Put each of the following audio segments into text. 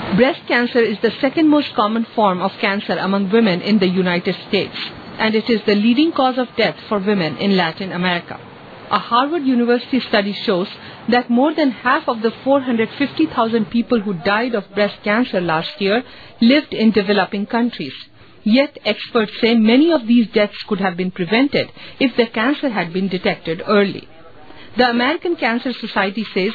Breast cancer is the second most common form of cancer among women in the United States, and it is the leading cause of death for women in Latin America. A Harvard University study shows that more than half of the 450,000 people who died of breast cancer last year lived in developing countries. Yet experts say many of these deaths could have been prevented if the cancer had been detected early. The American Cancer Society says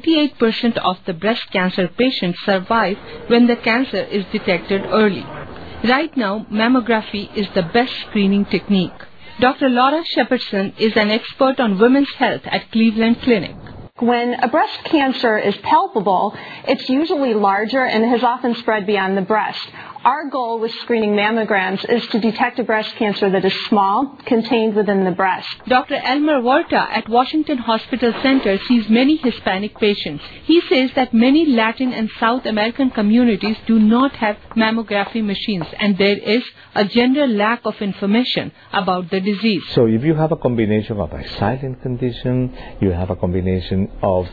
98% of the breast cancer patients survive when the cancer is detected early. Right now, mammography is the best screening technique. Dr. Laura Shepardson is an expert on women's health at Cleveland Clinic. When a breast cancer is palpable, it's usually larger and has often spread beyond the breast. Our goal with screening mammograms is to detect a breast cancer that is small, contained within the breast. Dr. Elmer Huerta at Washington Hospital Center sees many Hispanic patients. He says that many Latin and South American communities do not have mammography machines, and there is a general lack of information about the disease. So if you have a combination of a silent condition, you have a combination of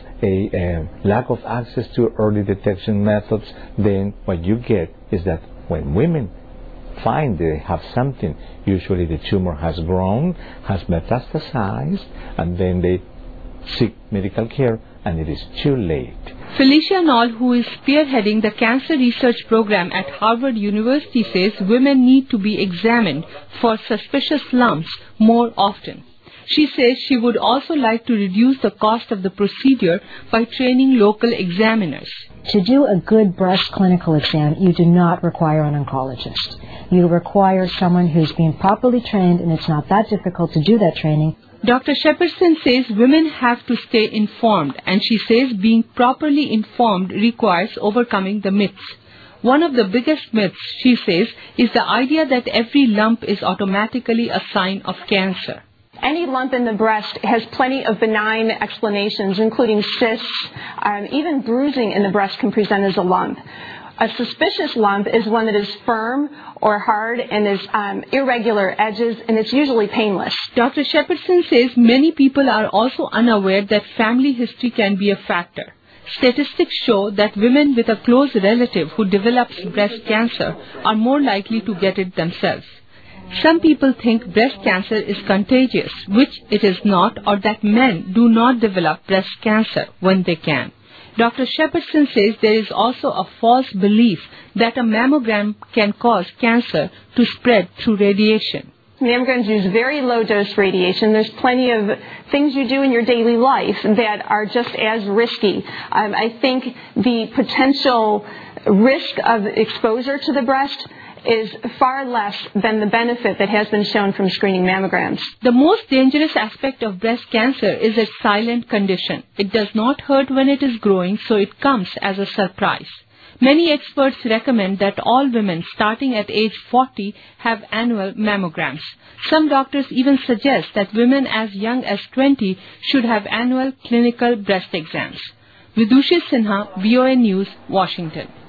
a lack of access to early detection methods, then what you get is that when women find they have something, usually the tumor has grown, has metastasized, and then they seek medical care, and it is too late. Felicia Knoll, who is spearheading the cancer research program at Harvard University, says women need to be examined for suspicious lumps more often. She says she would also like to reduce the cost of the procedure by training local examiners. To do a good breast clinical exam, you do not require an oncologist. You require someone who's been properly trained, and it's not that difficult to do that training. Dr. Shepardson says women have to stay informed, and she says being properly informed requires overcoming the myths. One of the biggest myths, she says, is the idea that every lump is automatically a sign of cancer. Any lump in the breast has plenty of benign explanations, including cysts. Even bruising in the breast can present as a lump. A suspicious lump is one that is firm or hard and is irregular edges, and it's usually painless. Dr. Shepardson says many people are also unaware that family history can be a factor. Statistics show that women with a close relative who develops breast cancer are more likely to get it themselves. Some people think breast cancer is contagious, which it is not, or that men do not develop breast cancer when they can. Dr. Shepardson says there is also a false belief that a mammogram can cause cancer to spread through radiation. Mammograms use very low-dose radiation. There's plenty of things you do in your daily life that are just as risky. I think the potential risk of exposure to the breast is far less than the benefit that has been shown from screening mammograms. The most dangerous aspect of breast cancer is its silent condition. It does not hurt when it is growing, so it comes as a surprise. Many experts recommend that all women starting at age 40 have annual mammograms. Some doctors even suggest that women as young as 20 should have annual clinical breast exams. Vidushi Sinha, VOA News, Washington.